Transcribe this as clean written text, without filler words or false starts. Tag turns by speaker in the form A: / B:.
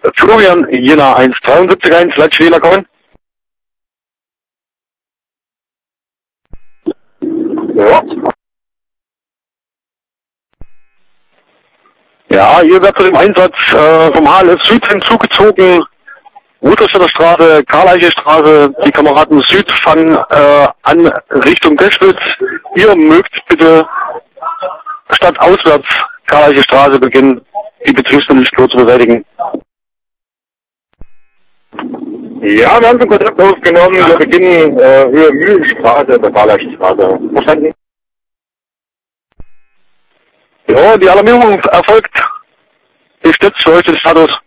A: Florian, Jena 1721, Leitschwähler kommen. Ja. Ja, ihr werdet zu dem Einsatz vom HLF Süd hinzugezogen. Rudolstädter Straße, Karl-Eiche-Straße, die Kameraden Süd fangen an Richtung Deschwitz. Ihr mögt bitte stadtauswärts Karl-Eiche-Straße beginnen, die betrifft Spur zu beseitigen. Ja, wir haben den Kontakt aufgenommen. Wir beginnen Höhe Mühlenstraße, der Karl-Eiche-Straße. Verstanden? Ja, die Alarmierung erfolgt. Wie steht's für euch den Status?